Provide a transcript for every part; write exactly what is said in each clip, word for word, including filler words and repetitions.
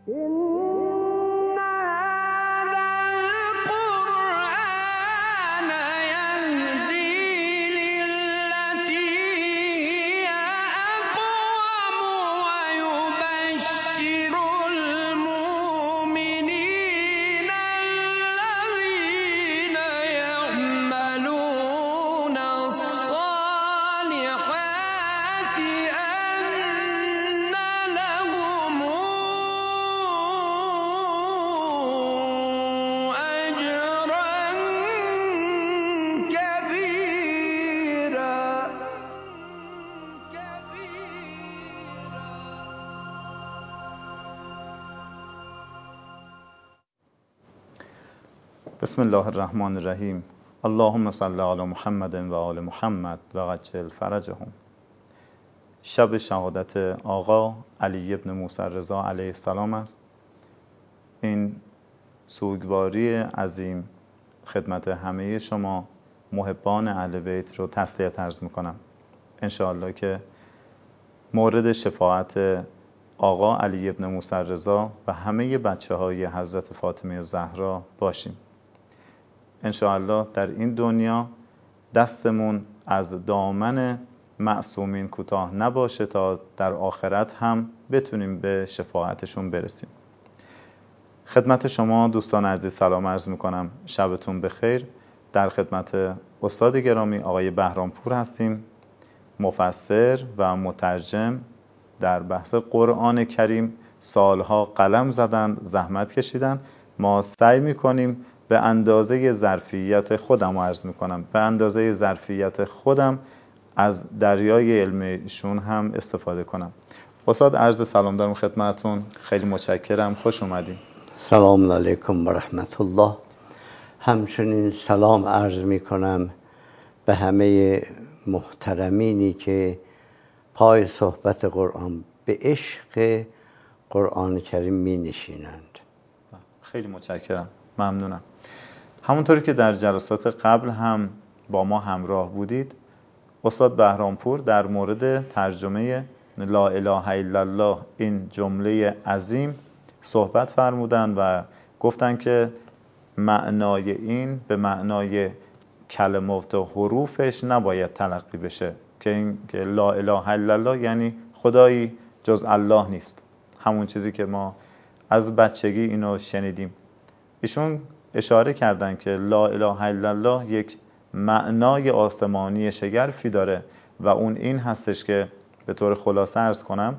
بسم الله الرحمن الرحیم. اللهم صل علی محمد و آل محمد و عجل فرجهم. شب شهادت آقا علی ابن موسی رضا علیه السلام است. این سوگواری عظیم خدمت همه شما محبان اهل بیت رو تسلیت عرض میکنم. انشاءالله که مورد شفاعت آقا علی ابن موسی رضا و همه بچه های حضرت فاطمه زهرا باشیم. انشاءالله در این دنیا دستمون از دامن معصومین کوتاه نباشه تا در آخرت هم بتونیم به شفاعتشون برسیم. خدمت شما دوستان عزیز سلام عرض میکنم. شبتون بخیر. در خدمت استاد گرامی آقای بهرامپور هستیم، مفسر و مترجم در بحث قرآن کریم. سالها قلم زدن، زحمت کشیدن. ما سعی میکنیم به اندازه ظرفیت خودم عرض میکنم به اندازه ظرفیت خودم از دریای علم ایشون هم استفاده کنم. استاد عرض سلام دارم خدمتتون. خیلی متشکرم. خوش اومدین. سلام علیکم و رحمت الله. همچنین سلام عرض میکنم به همه محترمینی که پای صحبت قرآن به عشق قرآن کریم می نشینند. خیلی متشکرم. ممنونم. همونطوری که در جلسات قبل هم با ما همراه بودید، استاد بهرامپور در مورد ترجمه لا اله الا الله این جمله عظیم صحبت فرمودن و گفتن که معنای این به معنای کلمات و حروفش نباید تلقی بشه، که این که لا اله الا الله یعنی خدایی جز الله نیست. همون چیزی که ما از بچگی اینو شنیدیم. ایشون اشاره کردن که لا اله الا الله یک معنای آسمانی شگرفی داره و اون این هستش که به طور خلاصه عرض کنم،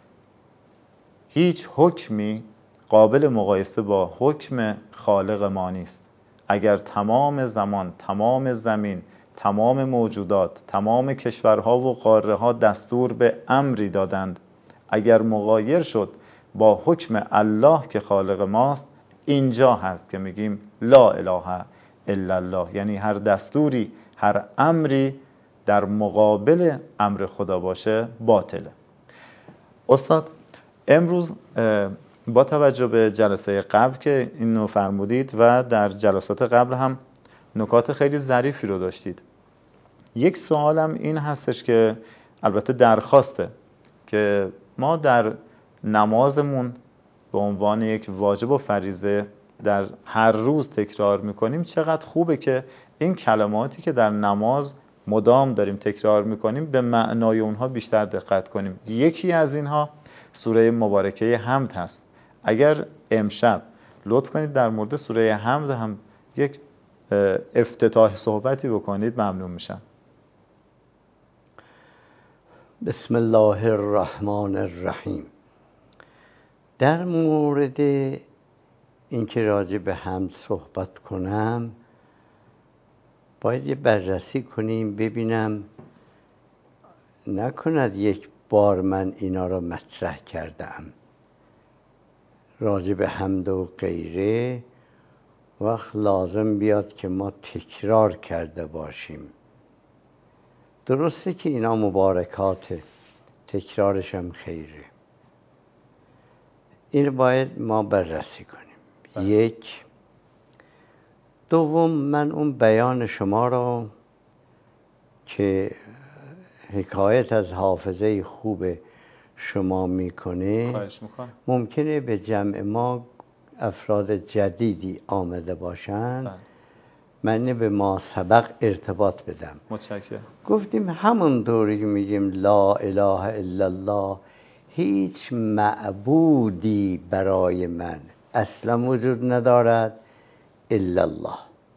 هیچ حکمی قابل مقایسه با حکم خالق ما نیست. اگر تمام زمان، تمام زمین، تمام موجودات، تمام کشورها و قاره‌ها دستور به امری دادند، اگر مغایر شد با حکم الله که خالق ماست، اینجا هست که میگیم لا اله الا الله. یعنی هر دستوری، هر امری در مقابل امر خدا باشه باطله. استاد امروز با توجه به جلسه قبل که اینو فرمودید و در جلسات قبل هم نکات خیلی ظریفی رو داشتید، یک سوالم این هستش که البته درخواسته که ما در نمازمون به عنوان یک واجب و فریضه در هر روز تکرار میکنیم، چقدر خوبه که این کلماتی که در نماز مدام داریم تکرار میکنیم به معنای اونها بیشتر دقت کنیم. یکی از اینها سوره مبارکه حمد هست. اگر امشب لطف کنید در مورد سوره حمد هم یک افتتاح صحبتی بکنید ممنون میشم. بسم الله الرحمن الرحیم. در مورد اینکه راجع به حمد صحبت کنم باید یه بررسی کنیم ببینم نکند یک بار من اینا را مطرح کردم. راجع به حمد و غیره وقت لازم بیاد که ما تکرار کرده باشیم. درسته که اینا مبارکات، تکرارش هم خیره. این باید ما بررسی کنیم. بله. یک دوم، من اون بیان شما را که حکایت از حافظه خوب شما میکنه خواهش میکنم. ممکنه به جمع ما افراد جدیدی آمده باشند. بله. من به ما سبق ارتباط بدم. متشکرم. گفتیم همونطوری که میگیم لا اله الا الله، هیچ معبودی برای من اصلا وجود ندارد الا الله.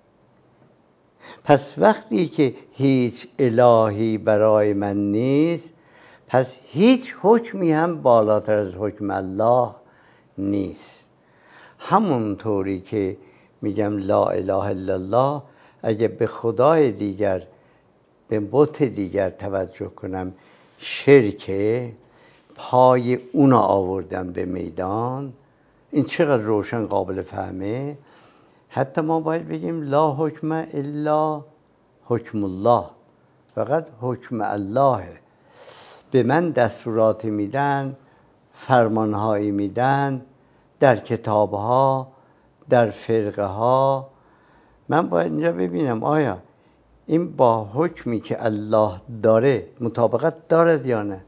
پس وقتی که هیچ الهی برای من نیست، پس هیچ حکمی هم بالاتر از حکم الله نیست. همونطوری که میگم لا اله الا الله، اگه به خدای دیگر، به بت دیگر توجه کنم، شرکه، پای اونو آوردم به میدان. این چقدر روشن قابل فهمه. حتی ما باید بگیم لا حکم الا حکم الله، فقط حکم الله. به من دستورات میدن، فرمانهایی میدن در کتابها، در فرقه ها. من باید اینجا ببینم آیا این با حکمی که الله داره مطابقت دارد یا نه.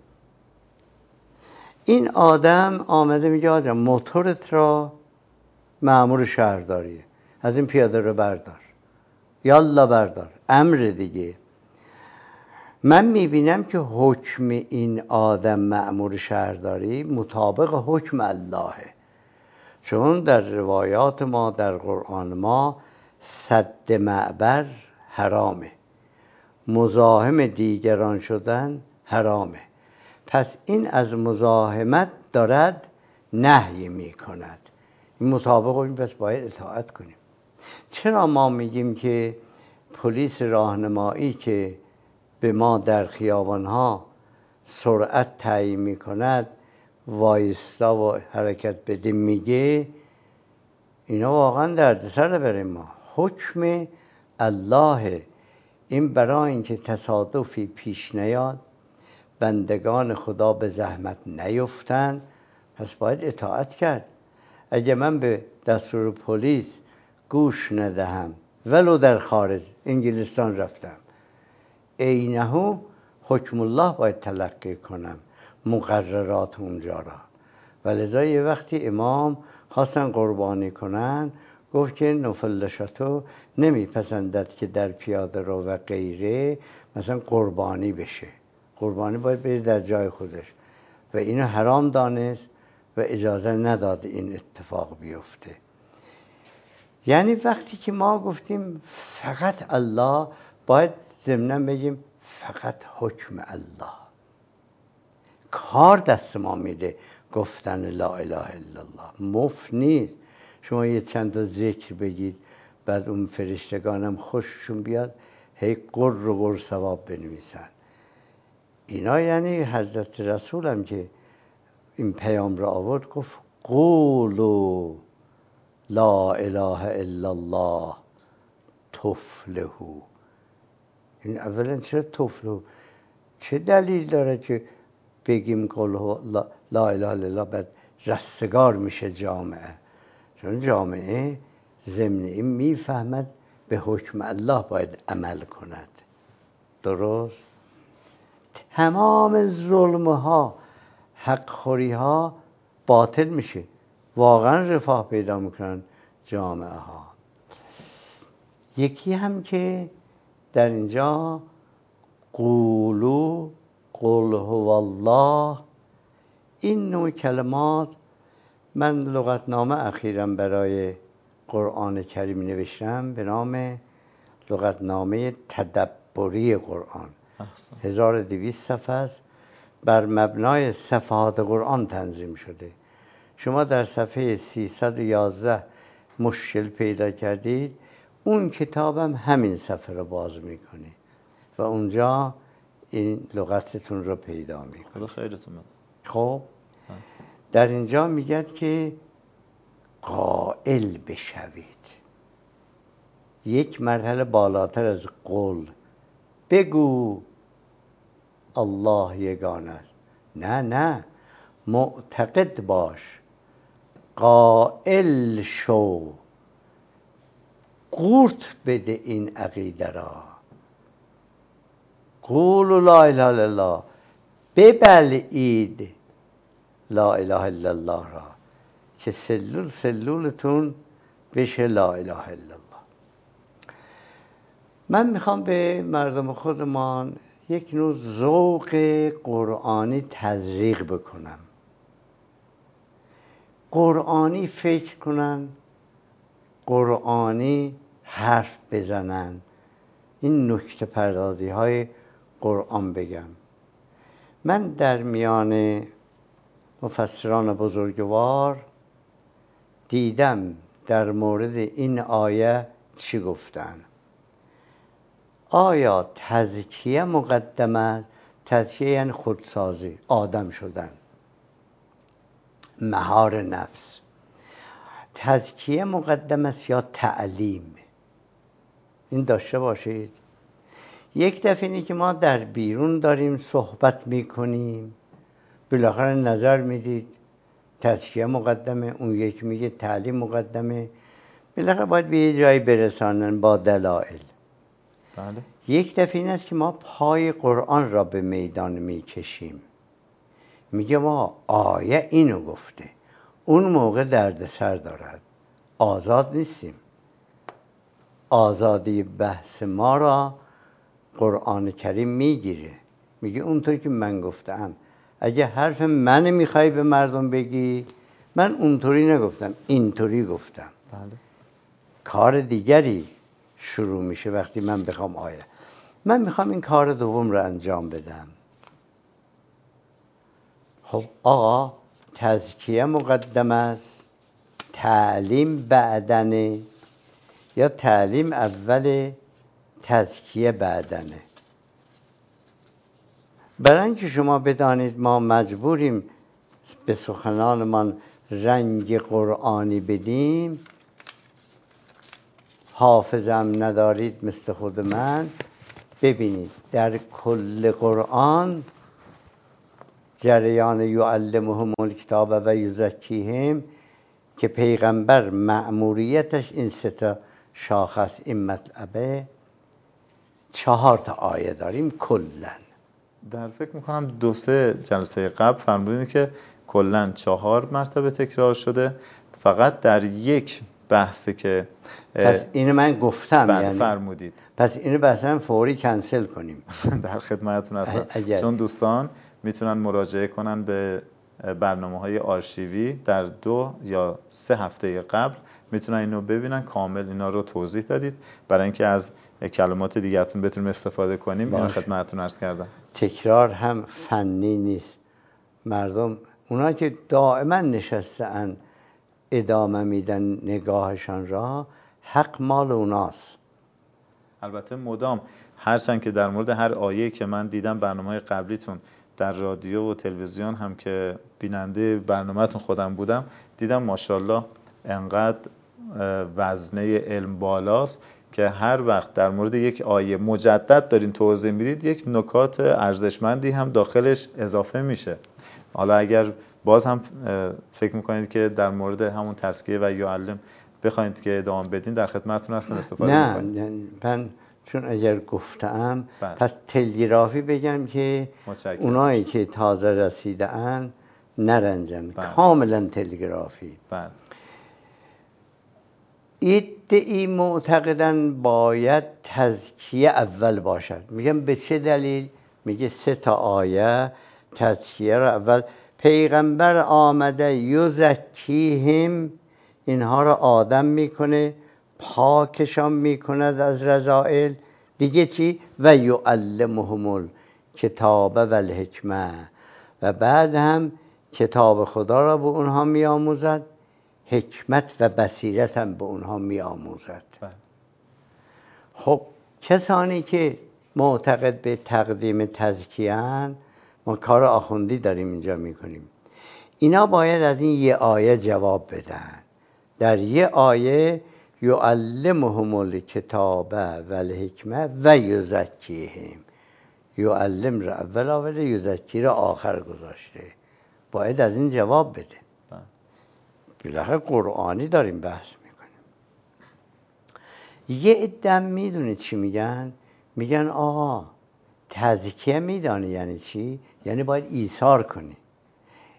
این آدم آمده میگه آقا موتورت را مأمور شهرداریه، از این پیاده رو بردار، یالا بردار، امر دیگه. من میبینم که حکم این آدم مأمور شهرداری مطابق حکم اللهه، چون در روایات ما، در قرآن ما، سد معبر حرامه، مزاحم دیگران شدن حرامه. پس این از مزاحمت دارد نهی میکند. این مطابق این، پس باید اطاعت کنیم. چرا ما میگیم که پلیس راهنمایی که به ما در خیابانها سرعت تعیین میکند، وایستا و حرکت بدیم میگه، اینا واقعا دردسر برای ما. حکم الله این برای اینکه تصادفی پیش نیاد، بندگان خدا به زحمت نیفتند، پس باید اطاعت کرد. اگه من به دستور پلیس گوش ندهم، ولو در خارج انگلستان رفتم، اینهو حکم الله باید تلقی کنم، مقررات اونجا را. ولذا یه وقتی امام خواستن قربانی کنن، گفت که نفلشتو نمیپسندد که در پیاده رو و غیره مثلا قربانی بشه. قربانی باید بره در جای خودش و اینو حرام دانست و اجازه نداد این اتفاق بیفته. یعنی وقتی که ما گفتیم فقط الله، باید ضمناً بگیم فقط حکم الله. کار دست ما میده گفتن لا اله الا الله، مفت نیست. شما یه چند تا ذکر بگید، بعد اون فرشتگانم خوششون بیاد هی قر و قر ثواب بنویسن. اینا یعنی حضرت رسول هم که این پیام را آورد گفت قولوا لا اله الا الله تفلحوا. این اولا چرا تفلحوا؟ چه دلیل داره که بگیم قول لا اله الا الله بعد رستگار میشه جامعه؟ چون جامعه ضمن این میفهمد به حکم الله باید عمل کند. درست؟ تمام ظلم ها، حق خوری ها باطل میشه، واقعا رفاه پیدا میکنن جامعه ها. یکی هم که در اینجا قولو قل هو الله، این نوع کلمات من لغتنامه اخیراً برای قرآن کریم نوشتم به نام لغتنامه تدبری قرآن. هزار و دویست صفحه است، بر مبنای صفحات قرآن تنظیم شده. شما در صفحه سیصد و یازده مشکل پیدا کردید، اون کتابم همین صفحه رو باز میکنه و اونجا این لغتتون رو پیدا میکنه. خدا خیرتون بده. خب در اینجا میگه که قائل بشوید، یک مرحله بالاتر از قول. بگو الله یگانه است. نه نه، معتقد باش، قائل شو، قورت بده این عقیده را. قول لا اله الا الله، ببلعید لا اله الا الله را که سلول سلولتون بشه لا اله الا الله. من میخوام به مردم خودمان یک نوع ذوق قرآنی تزریق بکنم، قرآنی فکر کنن، قرآنی حرف بزنن، این نکته پردازی های قرآن بگم. من در میان مفسران بزرگوار دیدم در مورد این آیه چی گفتن. آیا تزکیه مقدم است؟ تزکیه یعنی خودسازی، آدم شدن، مهار نفس. تزکیه مقدم است یا تعلیم؟ این داشته باشید. یک دفعه اینی که ما در بیرون داریم صحبت میکنیم، بالاخره نظر میدید تزکیه مقدمه، اون یک میگه تعلیم مقدمه، بالاخره باید به یه جایی برسانن با دلایل. بله. یک دفعه این است که ما پای قرآن را به میدان میکشیم، میگه ما آیه اینو گفته، اون موقع دردسر دارد، آزاد نیستیم. آزادی بحث ما را قرآن کریم میگیره، میگه اونطور که من گفتم. اگه حرف من میخوای به مردم بگی، من اونطوری نگفتم، اینطوری گفتم. بله. کار دیگری شروع میشه وقتی من بخوام آیه. من میخوام این کار دوم رو انجام بدم. خب آقا تزکیه مقدم است، تعلیم بعدنه یا تعلیم اول تزکیه بعدنه؟ برای اینکه شما بدانید ما مجبوریم به سخنانمان رنگ قرآنی بدیم، حافظم ندارید مثل خود من، ببینید در کل قرآن جریان یعلمهم الکتاب و یزکیهم که پیغمبر مأموریتش این سه تا شاخص این مطلبه، چهار تا آیه داریم کلن. در فکر میکنم دو سه جلسه قبل فرمودید که کلن چهار مرتبه تکرار شده، فقط در یک بحثی که پس اینو من گفتم یعنی فرمودید، پس اینو بحثا فوری کنسل کنیم. در خدمتتون هستم. اگر... چون دوستان میتونن مراجعه کنن به برنامه‌های آرشیوی در دو یا سه هفته قبل، میتونن اینو ببینن، کامل اینا رو توضیح دادید برای اینکه از کلمات دیگه‌تون بتونیم استفاده کنیم. اینو خدمتتون عرض کردم. تکرار هم فنی نیست. مردم اونا که دائما نشستن ادامه میدن نگاهشان را، حق مال اوناست. البته مدام هرچند که در مورد هر آیه که من دیدم برنامه‌های قبلیتون در رادیو و تلویزیون هم که بیننده برنامه‌تون خودم بودم، دیدم ماشاءالله انقدر وزنه علم بالاست که هر وقت در مورد یک آیه مجدد دارین توضیح میدید، یک نکات ارزشمندی هم داخلش اضافه میشه. حالا اگر باز هم فکر میکنید که در مورد همون تزکیه و یعلم بخواید که ادامه بدین، در خدمتتون هستم استفاده نه بکنید. نه من چون اگر گفتم پس تلگرافی بگم که متشکرم. اونایی که تازه رسیده ان نرنجن. کاملا تلگرافی. بله. ادعی معتقدن باید تزکیه اول باشد. میگم به چه دلیل؟ میگه سه تا آیه تزکیه رو اول پیغمبر آمده یزکیهم، اینها رو آدم میکنه، پاکشان میکند از رذائل. دیگه چی؟ و یعلمهم الکتاب و الحکمه، و بعد هم کتاب خدا را به اونها میآموزد، حکمت و بصیرت هم به اونها میآموزد. خب کسانی که معتقد به تقدیم تزکیه اند، ما کار آخوندی داریم اینجا میکنیم، اینا باید از این یه آیه جواب بدن. در یه آیه یعلمهم الکتاب و الحکمه و یزکیهم، یعلم را اول آورده، یزکی را آخر گذاشته. باید از این جواب بده. بالاخره قرآنی داریم بحث میکنیم. یه عده میدونید چی میگن؟ میگن آقا تزکیه میدانی یعنی چی؟ یعنی باید ایثار کنی.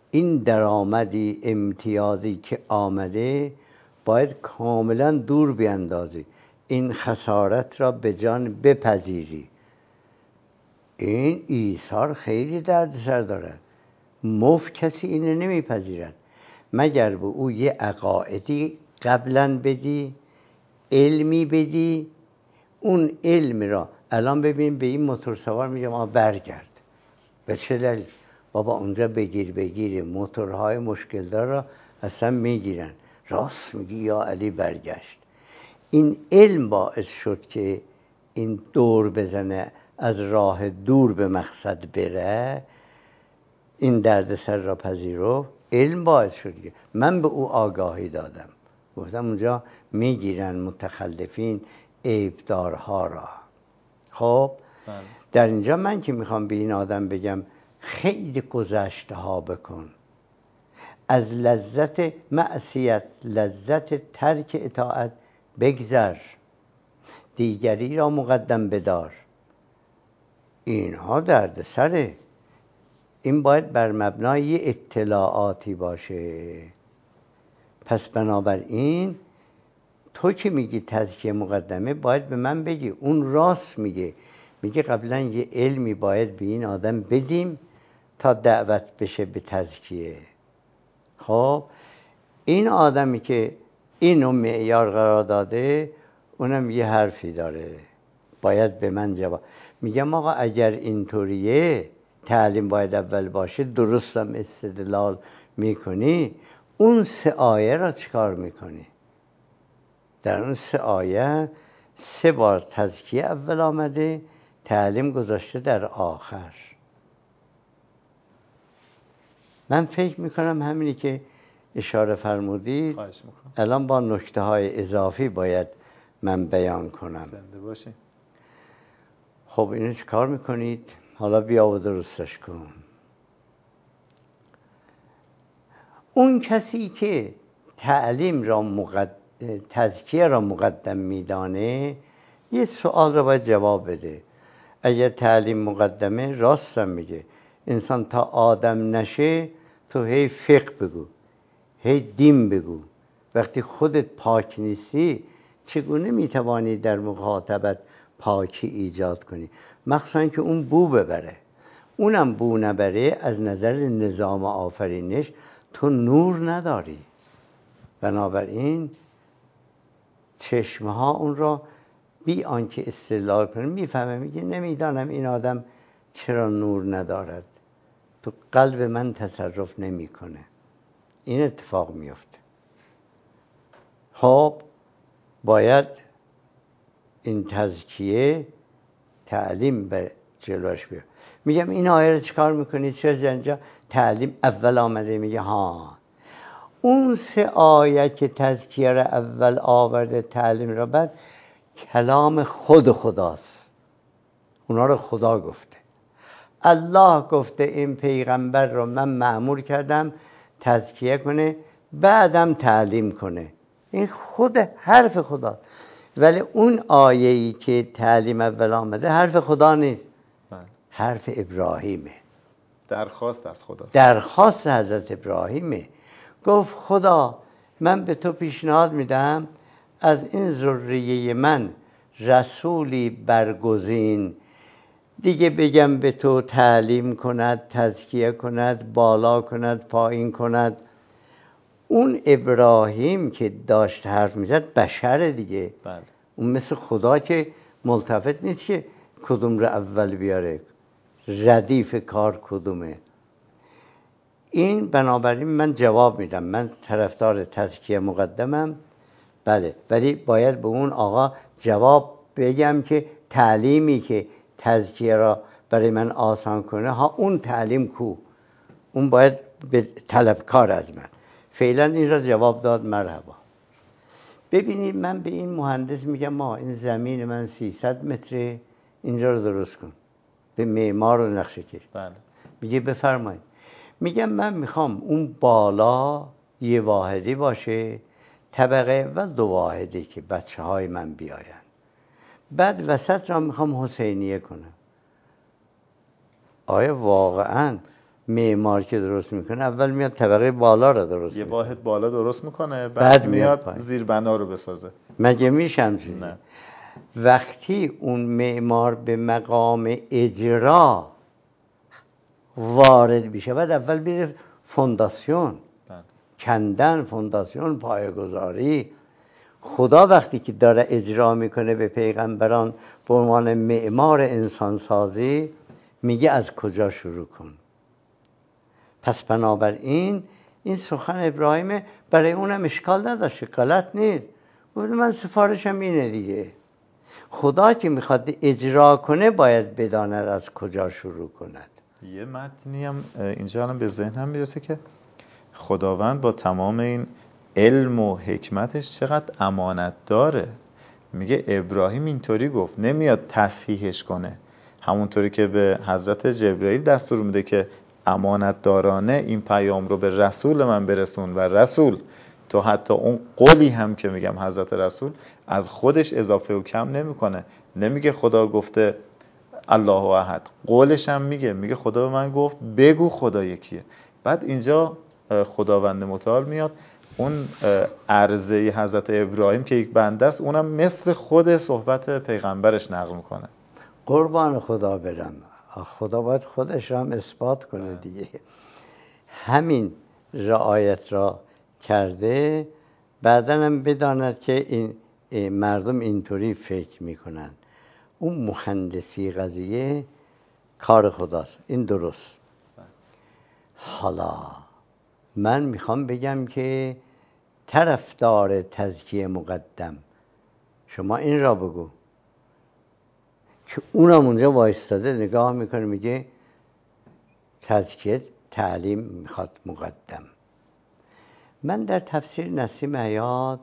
این درآمدی امتیازی که آمده باید کاملا دور بیندازی، این خسارت را به جان بپذیری. این ایثار خیلی دردسر دارد. مفت کسی اینو نمیپذیرد مگر به او یه عقایدی قبلا بدی، علمی بدی. اون علم را الان ببین به این موتور سوار میگم آ برگرد. به چه دلیل؟ بابا اونجا بگیر بگیر موتورهای مشکل دار را اصلا میگیرن. راست میگی یا علی برگشت. این علم باعث شد که این دور بزنه، از راه دور به مقصد بره، این دردسر را پذیرفت. علم باعث شد که من به او آگاهی دادم، گفتم اونجا میگیرن متخلفین عیبدارها را. خب در اینجا من که میخوام به این آدم بگم خیلی گذشته ها بکن، از لذت معصیت، لذت ترک اطاعت بگذر، دیگری را مقدم بدار. اینها درد سره. این باید بر مبنای اطلاعاتی باشه. پس بنابراین تو که میگی تزکیه مقدمه باید به من بگی اون راست میگه. میگه قبلا یه علمی باید به این آدم بدیم تا دعوت بشه به تزکیه. خب این آدمی که اینو معیار قرار داده اونم یه حرفی داره، باید به من جواب. میگم آقا اگر اینطوریه تعلیم باید اول باشه، درستم استدلال میکنی، اون سه آیه را چیکار میکنی؟ در اون سه آیه سه بار تزکیه اول آمده، تعلیم گذاشته در آخر. من فکر میکنم همینی که اشاره فرمودید الان با نکته های اضافی باید من بیان کنم. زنده باشی. خب اینو چه کار میکنید؟ حالا بیا و درستش کن. اون کسی که تعلیم را مقدم، تزکیه را مقدم میدانه، یه سوال را باید جواب بده. اگر تعلیم مقدمه، راستم میگه انسان تا آدم نشه تو هی فقه بگو، هی دین بگو. وقتی خودت پاک نیستی چگونه میتوانی در مخاطبت پاکی ایجاد کنی؟ مخصوصا که اون بو ببره. اونم بو نبره، از نظر نظام آفرینش تو نور نداری. بنابراین چشمها اون را بی آنکه استدلال کنه میفهمه، میگه نمیدانم این آدم چرا نور ندارد، تو قلب من تصرف نمیکنه. این اتفاق میفته. خب باید این تزکیه تعلیم به جلوش بیاد. میگم این آیه رو چیکار میکنید؟ چرا اینجا تعلیم اول آمده؟ میگه ها اون سه آیه که تزکیه را اول آورده تعلیم را بعد، کلام خود خداست. اونا رو خدا گفته. الله گفته این پیغمبر رو من مأمور کردم تزکیه کنه بعدم تعلیم کنه. این خود حرف خدا. ولی اون آیه‌ای که تعلیم اول آمده حرف خدا نیست، حرف ابراهیمه. درخواست از خدا، درخواست حضرت ابراهیمه. گفت خدا من به تو پیشنهاد میدم از این ذریه من رسولی برگزین دیگه، بگم به تو تعلیم کند، تزکیه کند، بالا کند، پایین کند. اون ابراهیم که داشت حرف میزد بشر دیگه. بله. اون مثل خدا که ملتفت نیست که کدوم رو اول بیاره، ردیف کار کدومه. این بنابراین من جواب میدم، من طرفدار تزکیه مقدمم، بله، ولی باید به اون آقا جواب بگم که تعلیمی که تزکیه را برای من آسان کنه، ها اون تعلیم کو؟ اون باید به طلبکار از من. فعلا این را جواب داد، مرحبا. ببینید من به این مهندس میگم ما این زمین من سیصد متره، اینجا رو درست کن. به معمار و نقشه کش. بله. میگه بفرمایید. میگم من میخوام اون بالا یه واحدی باشه، طبقه و دو واحدی که بچه های من بیاین. بعد وسط را میخوام حسینیه کنم. آیا واقعا معمار که درست میکنه اول میاد طبقه بالا رو درست یه میکنه، واحد بالا درست میکنه، بعد, بعد میاد میاد زیر بنا رو بسازه. مگه میشم چیزی؟ نه. وقتی اون معمار به مقام اجرا وارد میشه، بعد اول میره فونداسیون کندن، فونداسیون، پایه‌گذاری. خدا وقتی که داره اجرا میکنه به پیغمبران به عنوان معمار انسانسازی، میگه از کجا شروع کن. پس بنابراین این سخن ابراهیم برای اونم اشکال نداشت، غلط نیست. گفت من سفارشم اینه دیگه. خدا که میخواد اجرا کنه باید بداند از کجا شروع کند. یه متنی هم اینجا الان به ذهنم میرسه که خداوند با تمام این علم و حکمتش چقدر امانت داره. میگه ابراهیم اینطوری گفت، نمیاد تصحیحش کنه، همونطوری که به حضرت جبرئیل دستور میده که امانت دارانه این پیام رو به رسول من برسون، و رسول تو حتی اون قولی هم که میگم حضرت رسول از خودش اضافه و کم نمیکنه. نمیگه خدا گفته الله احد، قولش هم میگه میگه خدا به من گفت بگو خدا یکیه. بعد اینجا خداوند متعال میاد اون عرضه حضرت ابراهیم که یک بنده است، اونم مثل خود صحبت پیغمبرش نقل میکنه. قربان خدا برم، خدا باید خودش را هم اثبات کنه دیگه. همین رعایت را کرده، بعداً هم بداند که این مردم اینطوری فکر میکنن. اون مهندسی قضیه کار خداست، این درست. حالا من میخوام بگم که طرفدار تزکیه مقدم، شما این را بگو که اونم اونجا وایستاده نگاه میکنه میگه تزکیه تعلیم میخواد مقدم. من در تفسیر نسیم حیات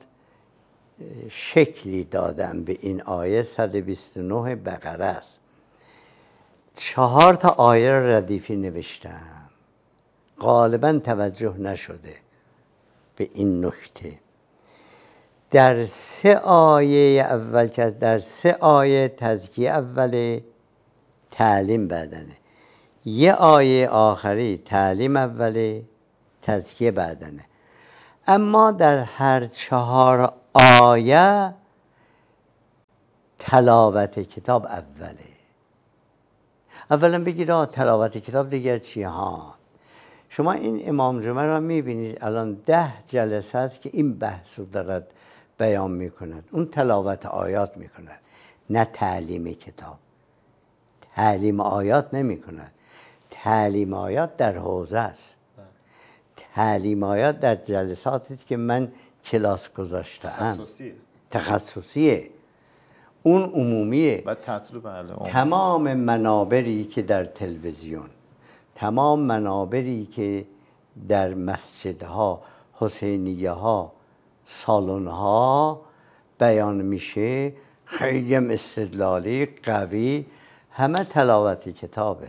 شکلی دادم به این آیه صد و بیست و نه بقره است. چهار تا آیه را ردیفی نوشتم، غالبا توجه نشده به این نکته. در سه آیه اول که در سه آیه تزکیه اوله، تعلیم بعدنه. یه آیه آخری تعلیم اوله، تزکیه بعدنه. اما در هر چهار آیه تلاوت کتاب اوله. اولا بگید آه تلاوت کتاب دیگر چی؟ ها شما این امام جمعه را میبینید الان ده جلسه است که این بحث رو دارد بیان میکند. اون تلاوت آیات میکند، نه تعلیم کتاب. تعلیم آیات نمیکند. تعلیم آیات در حوزه است. تعلیم آیات در جلساتی که من کلاس گذاشتم تخصصیه. تخصصیه اون عمومیه. بعد تطلب بله. تمام منابری که در تلویزیون، تمام منابری که در مسجدها، حسینیه ها، سالن ها بیان میشه، خیلی هم استدلالی قوی، همه تلاوت کتابه.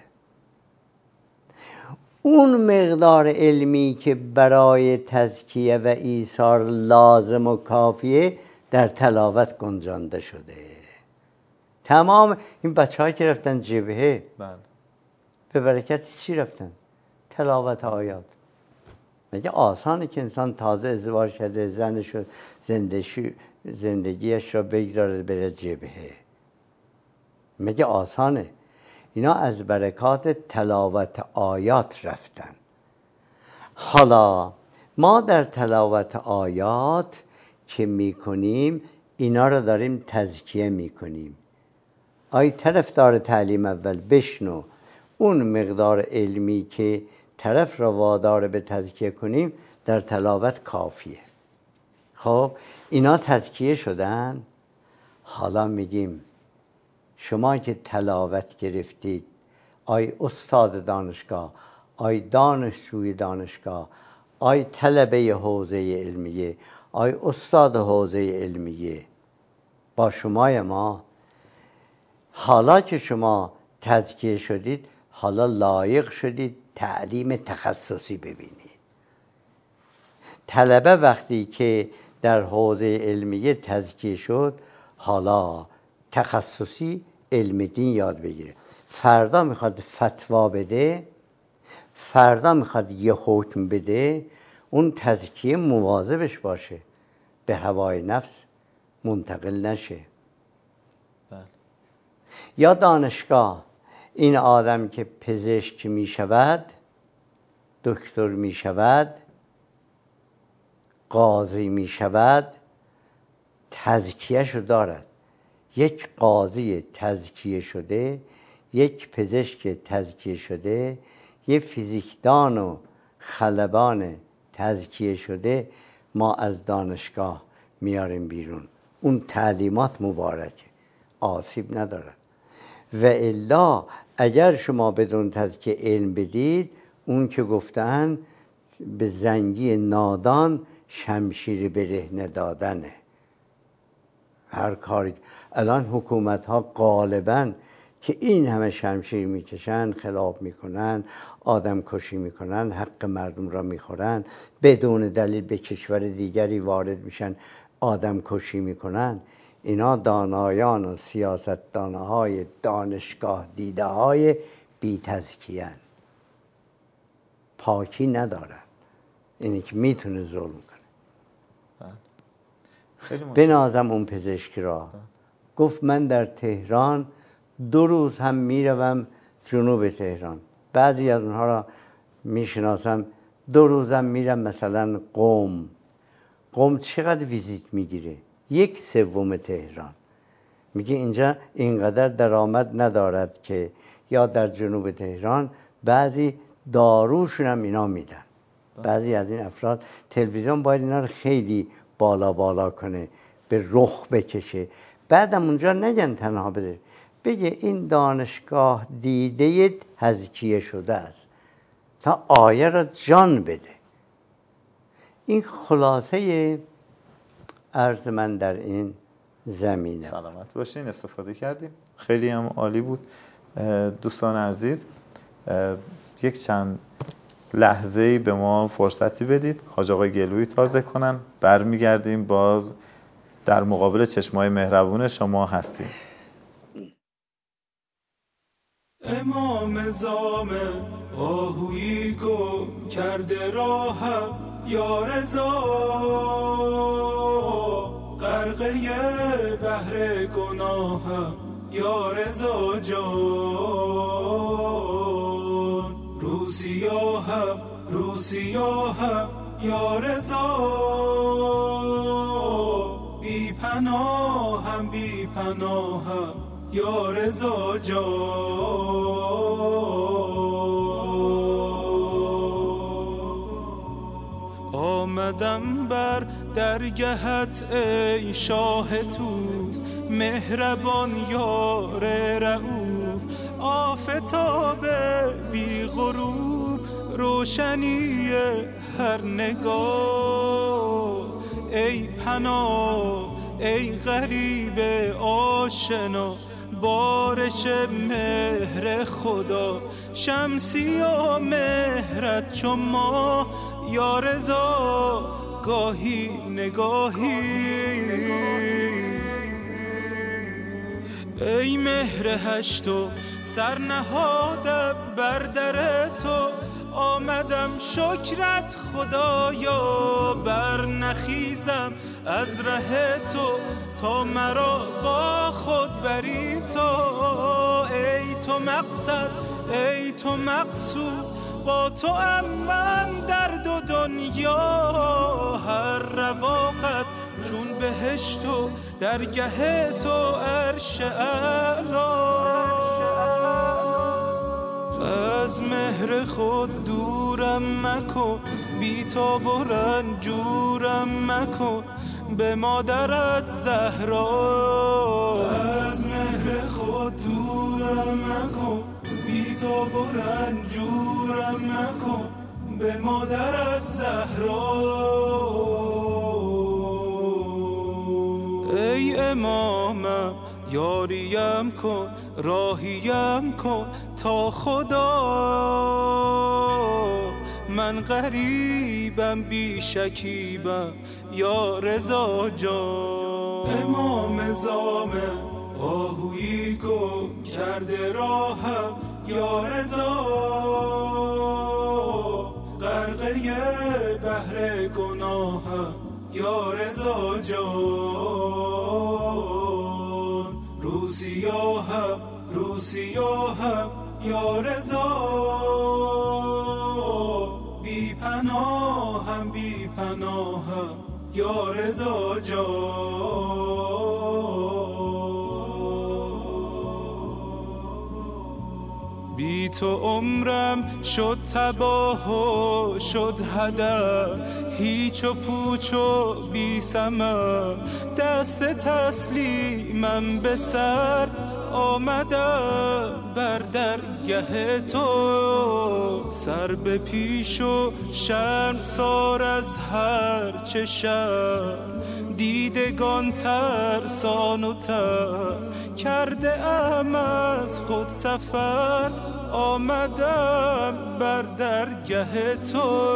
اون مقدار علمی که برای تزکیه و ایثار لازم و کافیه در تلاوت گنجانده شده. تمام این بچه هایی که رفتن جبهه بله. به برکت چی رفتن؟ تلاوت آیات. مگه آسانه که انسان تازه ازدواج شده زنش زندگیش را بگذاره بره جبهه؟ مگه آسانه؟ اینا از برکات تلاوت آیات رفتن. حالا ما در تلاوت آیات که میکنیم اینا رو داریم تزکیه میکنیم. آی طرفدار تعلیم اول بشنو، اون مقدار علمی که طرف را وادار به تزکیه کنیم در تلاوت کافیه. خب اینا تزکیه شدن. حالا میگیم شما که تلاوت گرفتید، آی استاد دانشگاه، آی دانشجوی دانشگاه، آی طلبه حوزه علمیه، آی استاد حوزه علمیه، با شمای ما حالا که شما تزکیه شدید، حالا لایق شدید تعلیم تخصصی ببینید. طلبه وقتی که در حوزه علمیه تزکیه شد، حالا تخصصی علم دین یاد بگیره. فردا میخواد فتوا بده، فردا میخواد یه حکم بده، اون تزکیه مواظبش باشه به هوای نفس منتقل نشه. بله. یا دانشگاه، این آدم که پزشک میشود، دکتر میشود، قاضی میشود، تزکیه‌شو دارد. یک قاضی تزکیه شده، یک پزشک تزکیه شده، یک فیزیکدان و خلبان تزکیه شده ما از دانشگاه میاریم بیرون. اون تعلیمات مبارکه، آسیب ندارد. و الا اگر شما بدون تزکیه علم بدید، اون که گفتن به زنگی نادان شمشیر برهنه دادنه. هر کاری الان حکومت ها غالباً که این همه شمشیر میکشن، خلاف میکنن، آدم کشی میکنن، حق مردم را میخورن، بدون دلیل به کشور دیگری وارد میشن، آدم کشی میکنن، اینا دانایان و سیاستدانهای دانشگاه دیده های بی تزکیه‌اند، پاکی ندارن. اینی که میتونه ظلم کنه. بنازم اون پزشک را. گفت من در تهران دو روز هم میروم جنوب تهران. بعضی از اونها را میشناسم، دو روزم میرم مثلا قم. قم چقدر ویزیت میگیره؟ یک سوم تهران. میگه اینجا اینقدر درآمد ندارد که، یا در جنوب تهران بعضی داروشون هم اینا میدن. بعضی از این افراد تلویزیون باید اینا رو خیلی بالا بالا کنه، به رخ بکشه، بعدم اونجا نگن تنها بده، بگه این دانشگاه دیده تزکیه شده است تا آیه را جان بده. این خلاصه عرض من در این زمینه. سلامت باشین، استفاده کردیم، خیلی هم عالی بود. دوستان عزیز، یک چند لحظه‌ای به ما فرصتی بدید حاج آقای گلویی تازه کنن، برمیگردیم باز در مقابل چشمای مهربون شما هستیم. امام زامن آهویی گم کرده راهم یا رضا، غرقه بحر گناهم یا رضا جان، رو سیاهم رو سیاهم یا رضا، بی پناهم بی پناهم یا رضا جان. آمدم بر درگهت ای شاه توس، مهربان یار رؤوف، آفتاب بی غروب، روشنی هر نگاه. ای پناه ای غریب آشنا، بارش مهر خدا، شمسی و مهرت چو ماه یا رضا، گاهی نگاهی. ای مهر هشتو سر نهادم بر در تو، آمدم شکرت خدایا، بر نخیزم از ره تو تا مرا با خود بری تو. ای تو مقصد ای تو مقصود، با تو ام من در دو دنیا، هر رواقت چون بهشت و درگه تو عرش اعلا. از مهر خود دورم مکن، بی تاب و رنجورم مکن، به مادرت زهرا. از مهر خود دورم مکن، بی تاب و رنجورم مکن، به مادرت زهرا. ای امامم یاریم کن، راهیم کن تا خدا، من غریبم بی شکیبم یا رضا جان. امام زامن آهویی گم کرده راهم یا رضا، بهر گناهم یا رضا جان، رو سیاهم رو سیاهم یا رضا، بی پناهم بی پناهم یا رضا جان. بی تو عمرم شد تباه و شد هدر، هیچ و پوچ و بی ثمر، دست تسلیمم به سر آمدم بر درگه تو، سر به پیش و شرمسار از هر چه شر، دیدگان ترسان و تر کرده ام از خود سفر، آمدم بر درگه تو.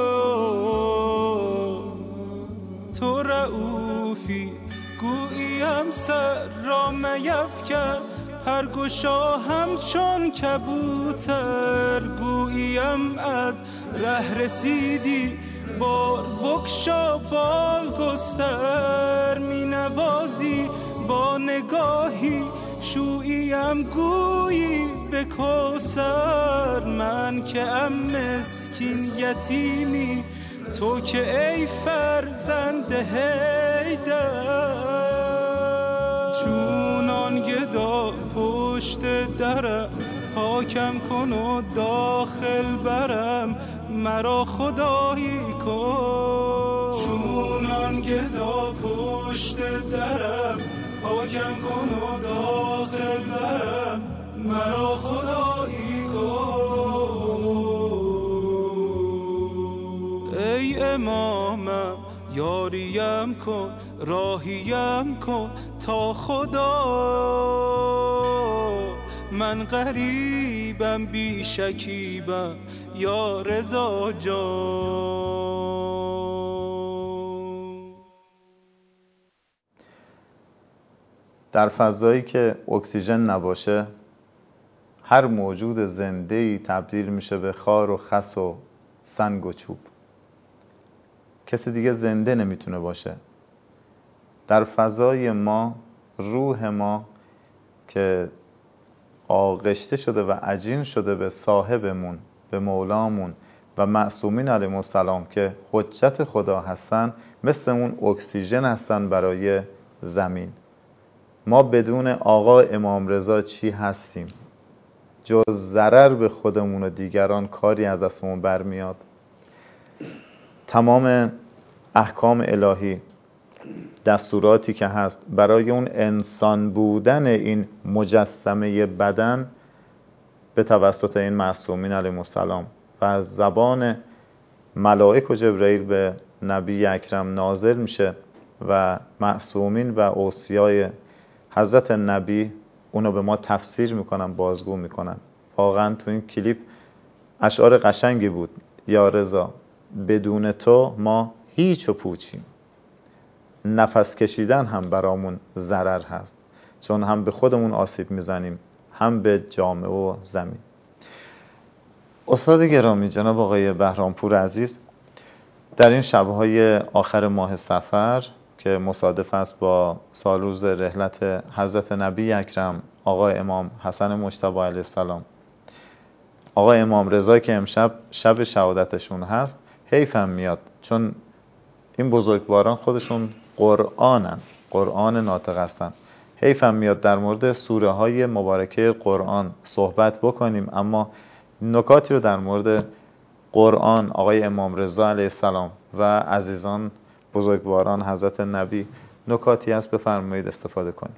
تو رؤوفی گوییم سر را میفکن، هر گشا همچون کبوتر، گوییم از ره رسیدی بار بگشا بال گستر، می نوازی با نگاهی شوییم گویی به کوثر، من که ام مسکین یتیمی تو که ای فرزند حیدر، چونان گدا پشت درم حاکم کن و داخل برم مرا خدایی کن، چونان گدا پشت درم حاکم کن و داخل برم مرا خدایی کن. ای امامم یاریم کن راهیم کن تا خدا، من غریبم بی شکیبم یا رضا جان. در فضایی که اکسیژن نباشه هر موجود زنده‌ای تبدیل میشه به خار و خس و سنگ و چوب، کسی دیگه زنده نمیتونه باشه. در فضای ما روح ما که آغشته شده و عجین شده به صاحبمون، به مولامون و معصومین علیهم السلام که حجت خدا هستن، مثل اون اکسیژن هستن برای زمین. ما بدون آقا امام رضا چی هستیم؟ جز ضرر به خودمون و دیگران کاری از دستمون برمیاد. تمام احکام الهی، دستوراتی که هست برای اون انسان بودن این مجسمه بدن به توسط این معصومین علیهم السلام و از زبان ملائک و جبرئیل به نبی اکرم نازل میشه و معصومین و اوصیای حضرت نبی اونو به ما تفسیر میکنن، بازگو میکنن. واقعا تو این کلیپ اشعار قشنگی بود. یا رضا بدون تو ما هیچ و پوچیم، نفس کشیدن هم برامون ضرر هست، چون هم به خودمون آسیب میزنیم هم به جامعه و زمین. استاد گرامی جناب آقای بهرامپور عزیز، در این شبهای آخر ماه صفر که مصادف است با سال روز رحلت حضرت نبی اکرم آقای امام حسن مجتبی علیه السلام، آقای امام رضا که امشب شب شهادتشون هست، حیفم میاد چون این بزرگواران خودشون قرآنن، قرآن ناطق هستن. حیفم میاد در مورد سوره های مبارکه قرآن صحبت بکنیم، اما نکاتی رو در مورد قرآن، آقای امام رضا علیه السلام و عزیزان بزرگواران حضرت نبی نکاتی هست، بفرمایید استفاده کنیم.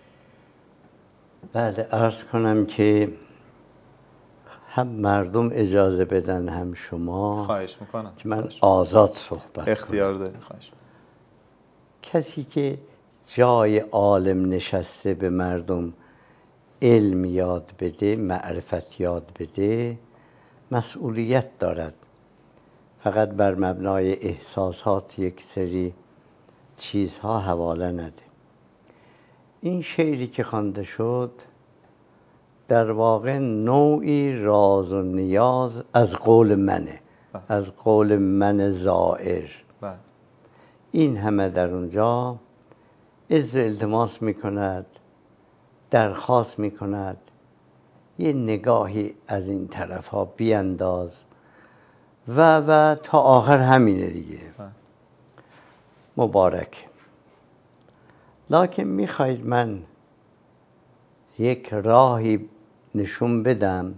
بله، عرض کنم که هم مردم اجازه بدن هم شما. خواهش میکنم که من آزاد صحبت اختیار داریم. خواهش میکنم. کسی که جای عالم نشسته به مردم علم یاد بده، معرفت یاد بده، مسئولیت دارد. فقط بر مبنای احساسات یک سری چیزها حواله نده. این شعری که خوانده شد در واقع نوعی راز و نیاز از قول منه، از قول من زائر. بله. این همه در اونجا عذر التماس میکند، درخواست میکند یه نگاهی از این طرف ها بیانداز و و تا آخر همینه دیگه. بله. مبارک. لکن میخواید من یک راهی نشون بدم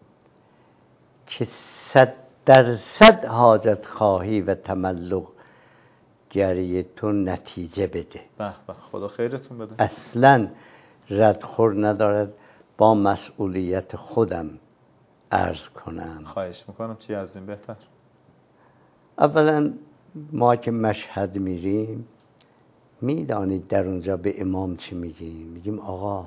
که صد درصد حاجت خواهی و تملق گری تو نتیجه بده. به به، خدا خیرتون بده. اصلا ردخور ندارد با مسئولیت خودم عرض کنم. خواهش میکنم، چی از این بهتر. اولا ما که مشهد میریم میدانید در اونجا به امام چی میگیم؟ میگیم آقا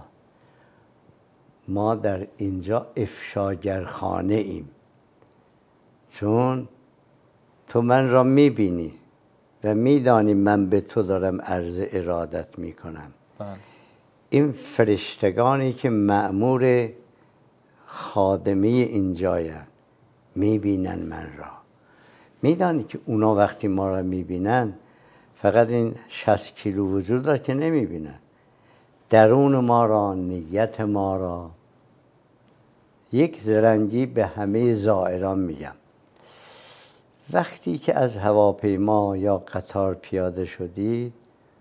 ما در اینجا افشاگرخانه ایم، چون تو من را میبینی و میدانی من به تو دارم عرض ارادت میکنم. بله. این فرشتگانی که مأمور خادمی اینجاین میبینن من را. میدانی که اونا وقتی ما را میبینن فقط این شصت کیلو وجود را که نمیبینن، درون ما را، نیت ما را. یک زرنگی به همه زائران میگم، وقتی که از هواپیما یا قطار پیاده شدید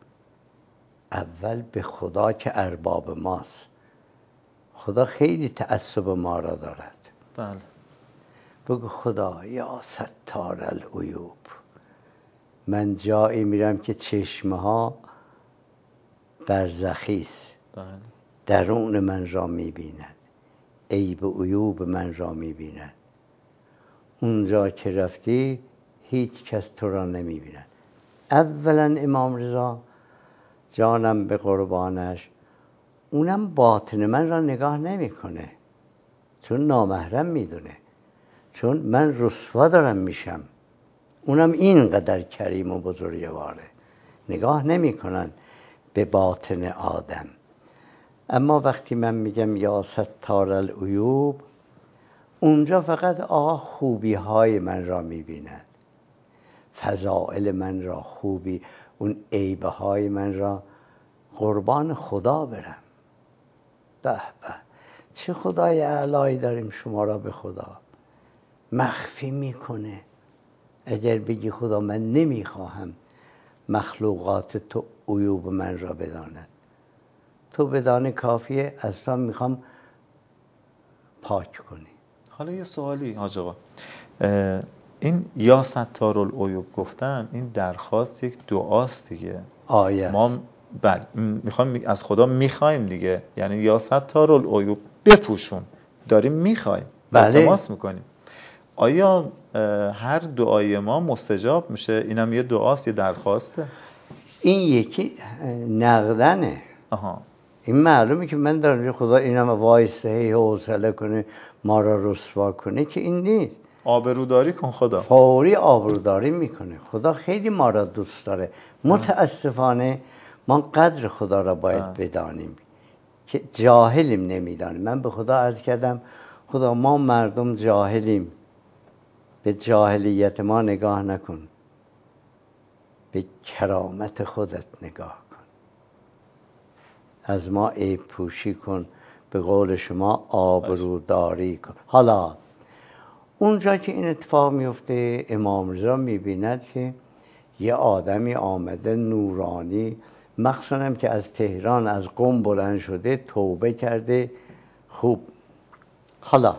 اول به خدا که ارباب ماست، خدا خیلی تعصب ما را دارد. بله. بگو خدا یا ستار العیوب، من جایی میرم که چشمه ها برزخی است، بله. درون من را میبیند، عیب و عیوب من را میبیند. اونجا که رفتی هیچ کس تو را نمیبیند. اولا امام رضا جانم به قربانش، اونم باطن من را نگاه نمیکنه، چون نامحرم میدونه، چون من رسوا دارم میشم. اونم اینقدر کریم و بزرگواره، نگاه نمیکنن به باطن آدم. اما وقتی من میگم یا ستار العیوب، اونجا فقط آقا خوبی های من را میبیند، فضائل من را، خوبی اون عیبه های من را. قربان خدا برم. به به، چه خدای اعلایی داریم شما را به خدا مخفی میکنه. اگر بگی خدا من نمیخواهم مخلوقات تو عیوب من را بداند، تو بدان کافیه، اصلا میخوام پاک کنی. حالا یه سوالی حاج آقا، این یا ستار العیوب گفتن، این درخواست یک دعاست دیگه. آیه ما بله میخوایم از خدا میخوایم دیگه، یعنی یا ستار العیوب بپوشون، داریم میخوایم، التماس میکنیم. آیا هر دعای ما مستجاب میشه؟ اینم یه دعاست، یه درخواسته؟ این یکی نقدنه. آها. این معلومه که من دارم خدا اینم وایسته هی حوصله کنه ما را رسوا کنه، که این نیست. آبروداری کن خدا. فوری آبروداری میکنه. خدا خیلی ما را دوست داره. متاسفانه ما قدر خدا را باید بدانیم که جاهلیم، نمیدانیم. من به خدا عرض کردم خدا ما مردم جاهلیم، به جاهلیت ما نگاه نکن، به کرامت خودت نگاه کن، از ما عیب پوشی کن، به قول شما آبروداری کن. حالا اونجا که این اتفاق میفته، امام رضا میبیند که یه آدمی آمده نورانی، مخصوصا که از تهران از قم بلند شده، توبه کرده. خوب، حالا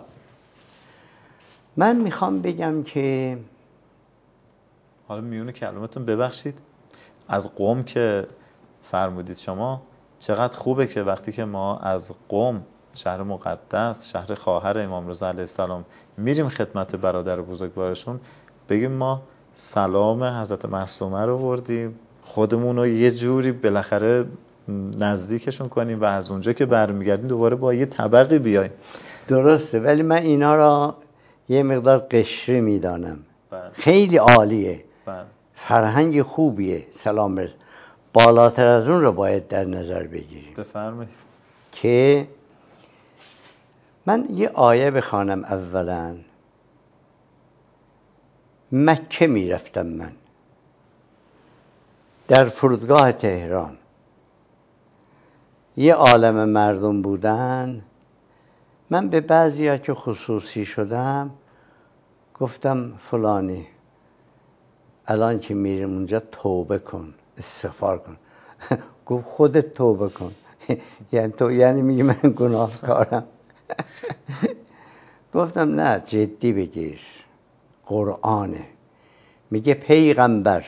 من میخوام بگم که حالا میونه کلمتون ببخشید، از قم که فرمودید شما، چقدر خوبه که وقتی که ما از قم، شهر مقدس، شهر خواهر امام رضا علیه السلام، میریم خدمت برادر بزرگوارشون، بگیم ما سلام حضرت معصومه رو بردیم، خودمون رو یه جوری بالاخره نزدیکشون کنیم و از اونجا که برمیگردیم دوباره با یه طبقی بیایم. درسته، ولی من اینا را یه مقدار قشری میدانم. بله. خیلی عالیه. بله. فرهنگ خوبیه. سلام رس. بالاتر از اون رو باید در نظر بگیریم. بفرمایید. که من یه آیه بخوانم اولا. مکه میرفتم من، در فرودگاه تهران یه عالم مردم بودن. من به بعضیا که خصوصی شدم گفتم فلانی الان که میریم اونجا توبه کن، استغفار کن. گفت خودت توبه کن. یعنی تو یعنی میگی من گناهکارم؟ گفتم نه جدی بگیر، قرآنه. میگه پیغمبر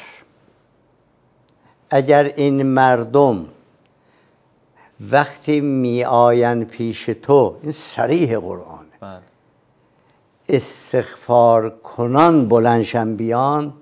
اگر این مردم وقتی می آین پیش تو، این صریح قرآنه، بله. استغفار کنان بلندشن بیان،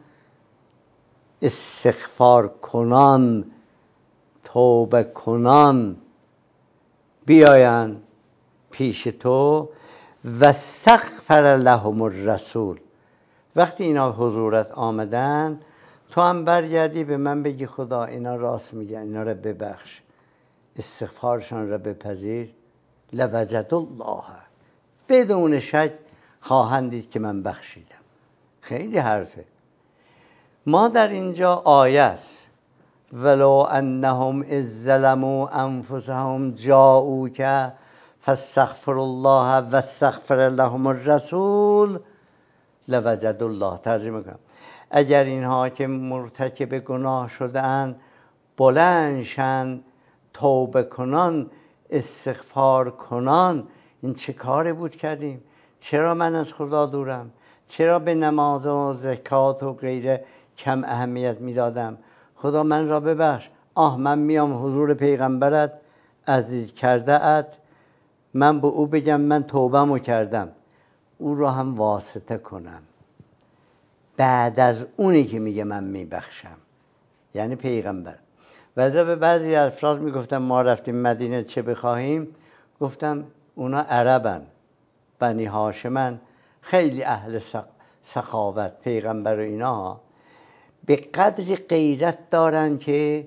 استغفار کنان توبه کنان بیاین پیش تو و استغفر لهم الرسول، وقتی اینا حضورت آمدن تو هم برگردی به من بگی خدا اینا راست میگن، اینا رو ببخش، استغفارشان را بپذیر، لوجد الله، بدون شک خواهند دید که من بخشیدم. خیلی حرفه. ما در اینجا آیه است ولو انهم اذ ظلموا انفسهم جاءوک فاستغفر الله واستغفر لهم الرسول لوجد الله. ترجمه کنم، اگر اینها که مرتکب گناه شده‌اند بلندشن توبه کنان استغفار کنان، این چه کاری بود کردیم؟ چرا من از خدا دورم؟ چرا به نماز و زکات و غیره کم اهمیت میدادم؟ خدا من را ببخش. آه من میام حضور پیغمبرت عزیز کرده ات، من به او بگم من توبه‌مو کردم، او را هم واسطه کنم بعد از اونی که میگه من میبخشم، یعنی پیغمبر. واسه به بعضی افراد میگفتم ما رفتیم مدینه چه بخواهیم، گفتم اونا عربن، بنی هاشمن، خیلی اهل سخاوت، پیغمبر و اینا به قدری غیرت دارن که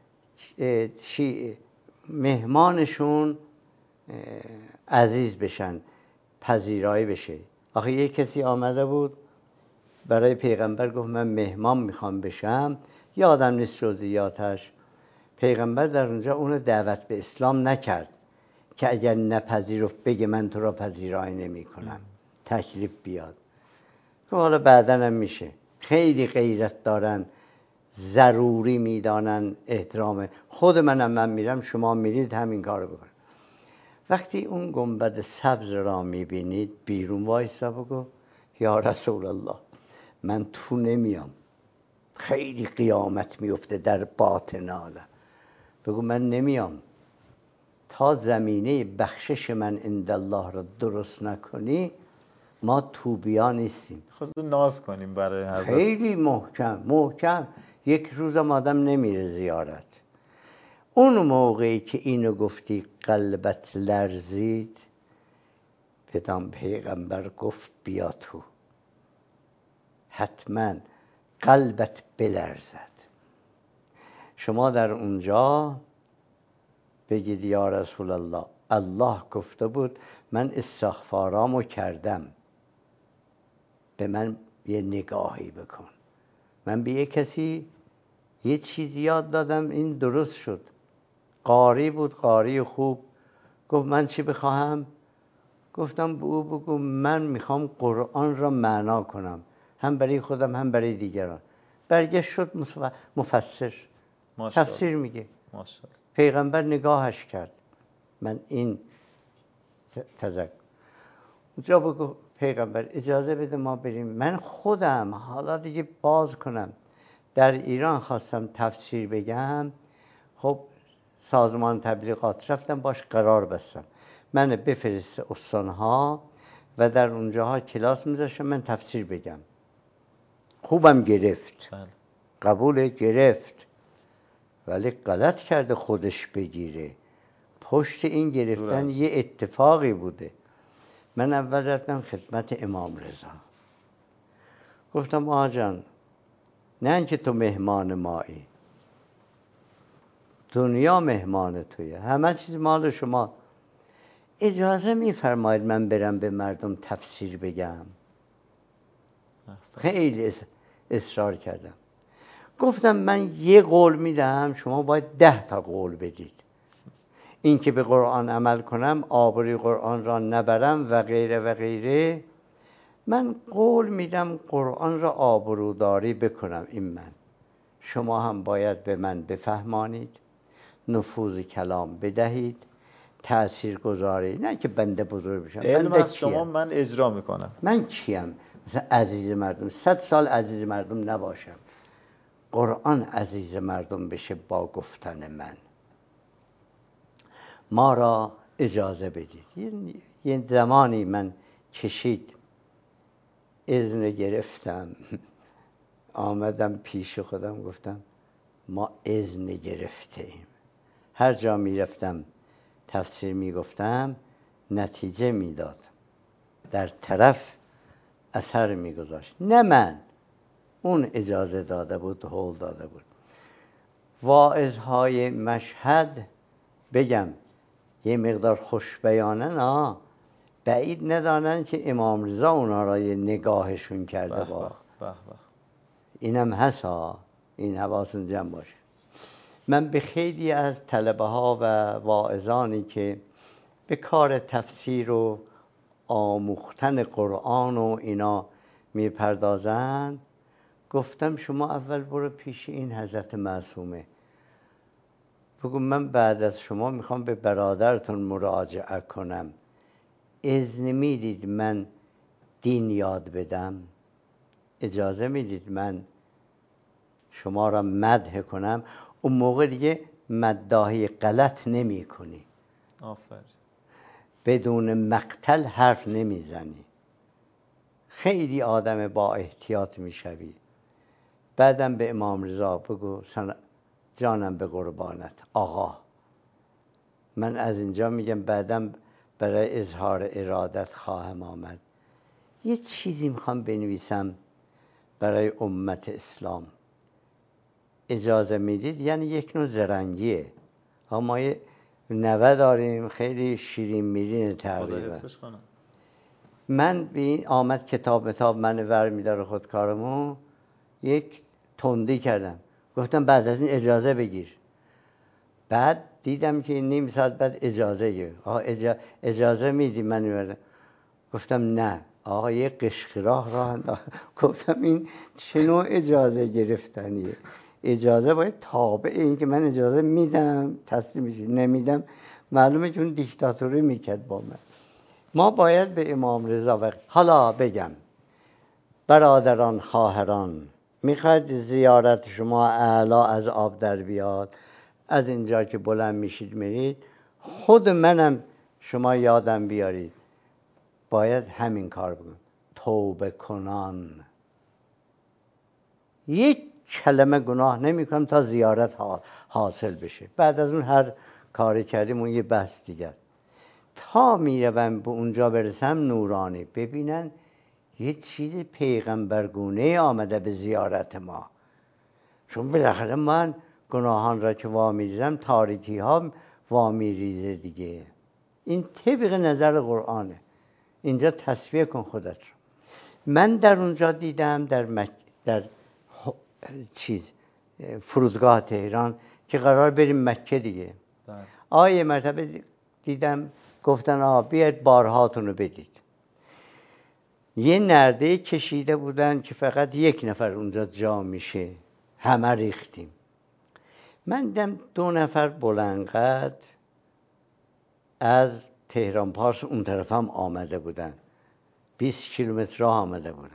مهمانشون عزیز بشن، پذیرایی بشه. آخه یک کسی آمده بود برای پیغمبر گفت من مهمان میخوام بشم، یادم نیست جزئیاتش. پیغمبر در اونجا اونو دعوت به اسلام نکرد که اگر نپذیرفت بگه من تو را پذیرایی نمی کنم، تشریف بیاد. که حالا بعدن هم میشه. خیلی غیرت دارن، ضروری میدانن احترام. خود منم من میرم، شما میرید همین کارو بکنید. وقتی اون گنبد سبز را میبینید بیرون وایسا بگو یا رسول الله من تو نمیام، خیلی قیامت میفته در باطن عالم، بگو من نمیام تا زمینه بخشش من عند الله را درست نکنی، ما توبیا نیستیم. خود ناز کنیم برای حضرت. خیلی محکم محکم. یک روزم آدم نمیره زیارت. اون موقعی که اینو گفتی قلبت لرزید، بدان پیغمبر گفت بیا تو، حتما قلبت بلرزد. شما در اونجا بگید یا رسول الله الله گفته بود من استغفارامو کردم، به من یه نگاهی بکن. من به یه کسی یه چیزی یاد دادم این درست شد، قاری بود، قاری خوب. گفت من چی بخواهم؟ گفتم به او بگو من میخوام قرآن را معنا کنم، هم برای خودم هم برای دیگران. برگشت شد مفسر، تفسیر میگه. ماشاءالله. پیغمبر نگاهش کرد. من این تذکر اونجا بگو پیغمبر اجازه بده ما بریم. من خودم حالا دیگه باز کنم، در ایران خواستم تفسیر بگم، خب سازمان تبلیغات رفتم باش قرار بستم من بفرست استانها و در اونجاها کلاس میذاشتم من تفسیر بگم. خوبم گرفت، بله. قبول گرفت، ولی غلط کرده خودش بگیره. پشت این گرفتن یه اتفاقی بوده. من اول رفتم خدمت امام رضا، گفتم آقا جان نه اینکه تو مهمان مایی، دنیا مهمان تویه، همه چیز مال شما، اجازه میفرمایید من برم به مردم تفسیر بگم؟ خیلی اصرار کردم. گفتم من یه قول میدم، شما باید ده تا قول بدید. این که به قرآن عمل کنم، آبروی قرآن را نبرم و غیره و غیره. من قول میدم قرآن را آبروداری بکنم. این من، شما هم باید به من بفهمانید، نفوذ کلام بدهید، تأثیر گذاری، نه که بنده بزرگ بشم. علم از شما من اجرا میکنم. من کیم؟ مثلا عزیز مردم، صد سال عزیز مردم نباشم، قرآن عزیز مردم بشه با گفتن من. ما را اجازه بدید. یه زمانی من کشید، اذن گرفتم، آمدم پیش خودم گفتم ما اذن گرفته ایم. هر جا می رفتم تفسیر می گفتم، نتیجه می داد، در طرف اثر می گذاشت، نه من. اون اجازه داده بود، حول داده بود. واعظهای مشهد بگم یه مقدار خوش بیانن، ها بعید ندانن که امام رضا اونا را یه نگاهشون کرده. با اینم هست ها، این حواستون جمع باشه. من به خیلی از طلبه ها و واعظانی که به کار تفسیر و آموختن قرآن و اینا میپردازن گفتم شما اول برو پیش این حضرت معصومه، بگو من بعد از شما میخوام به برادرتون مراجعه کنم، اذن میدید من دین یاد بدم؟ اجازه میدید من شما را مدح کنم؟ اون موقع دیگه مداحی غلط نمی کنی، آفرین، بدون مقتل حرف نمیزنی، خیلی آدم با احتیاط میشوی. بعدم به امام رضا بگو جانم به قربانت آقا، من از اینجا میگم بعدم برای اظهار ارادت خواهم آمد، یه چیزی میخوام بنویسم برای امت اسلام، اجازه میدید؟ یعنی یک نوع زرنگیه. ما یه نوه داریم خیلی شیرین میرین تقریبا. من به این آمد کتاب متاب من ور میداره خودکارمو، یک تندی کردم، گفتم بعد از این اجازه بگیر. بعد دیدم که نیم ساعت بعد اجازه گیر. آقا اجازه, اجازه میدی من میبردم؟ گفتم نه. آقا یه قشقراه راه انداخت. گفتم این چه نوع اجازه گرفتنیه؟ اجازه باید تابع این که من اجازه میدم تسلیم میشی، نمیدم معلومه که اون دیکتاتوری میکرد با من. ما باید به امام رضا وقت. حالا بگم برادران خواهران، میخواید زیارت شما اعلا از آب در بیاد، از اینجا که بلند میشید میرید، خود منم شما یادم بیارید، باید همین کار بکنم. توبه کنان یک کلمه گناه نمی کنم تا زیارت حاصل بشه. بعد از اون هر کاری کردیم اون یه بحث دیگر. تا میروم به اونجا برسم نورانی ببینن یه چیز پیغمبرگونه آمده به زیارت ما. چون بالاخره من گناهان را که وامیریزم تاریکی ها وامیریزه دیگه. این طبق نظر قرآنه. اینجا تصفیه کن خودت رو. من در اونجا دیدم در مک... در چیز فرودگاه تهران که قرار بریم مکه دیگه. آیه مرتبه دیدم گفتن آقا بیاید بارهاتون رو بدید. یه نرده کشیده بودن که فقط یک نفر اونجا جا میشه، همه ریختیم. من دیدم دو نفر بلندقد از تهران پارس اون طرف هم آمده بودن، بیست کیلومتر راه آمده بودن.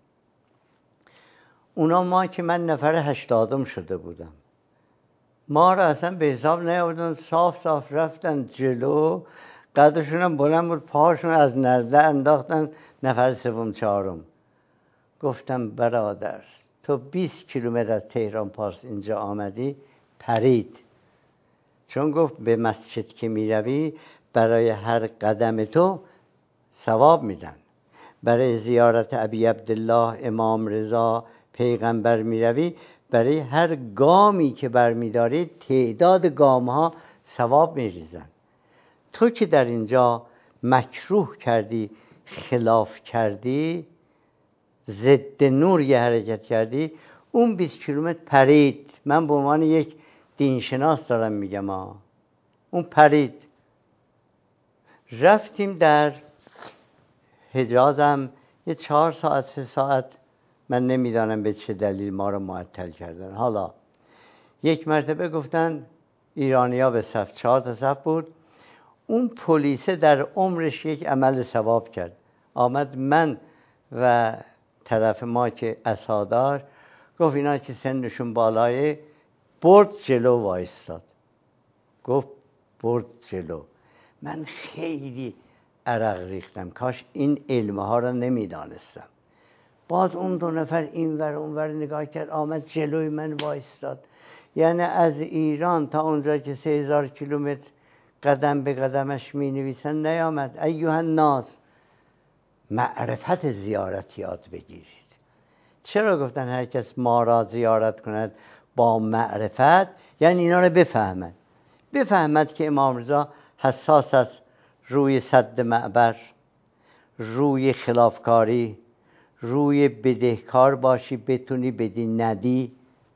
اونا ما که من نفر هشتادم شده بودم، ما را اصلا به حساب نیاوردن، صاف صاف رفتن جلو، قدرشون هم بلند بود، پاهاشون از نرده انداختن نفر سوم چهارم. گفتم برادر تو بیست کیلومتر از تهران پارس اینجا آمدی؟ پرید. چون گفت به مسجد که می روی برای هر قدم تو ثواب میدن، برای زیارت ابی عبدالله امام رضا پیغمبر می روی برای هر گامی که برمیداری تعداد گام ها ثواب می ریزن. تو که در اینجا مکروه کردی، خلاف کردی، ضد نور یه حرکت کردی، اون بیست کیلومتر پرید. من به عنوان یک دینشناس دارم میگم ها، اون پرید. رفتیم در حجازم یه چهار ساعت سه ساعت، من نمیدانم به چه دلیل ما رو معطل کردن. حالا یک مرتبه گفتن ایرانیا به صف، چهار تا صف بود، اون پلیسه در عمرش یک عمل ثواب کرد، آمد من و طرف ما که عصادار گفت اینا که سنشون بالایه، برد جلو وایستاد، گفت برد جلو. من خیلی عرق ریختم، کاش این علمه ها را نمیدانستم. باز اون دو نفر این ور اون ور نگاه کرد، آمد جلوی من وایستاد. یعنی از ایران تا اونجا که سه هزار کیلومتر قدم به قدمش می نویسن نیامد. ایها الناس، معرفت زیارت یاد بگیرید. چرا گفتن هر کس ما را زیارت کند با معرفت؟ یعنی اینا رو بفهمد، بفهمد که امام رضا حساس است روی سد معبر، روی خلافکاری، روی بدهکار باشی بتونی بدی ندی،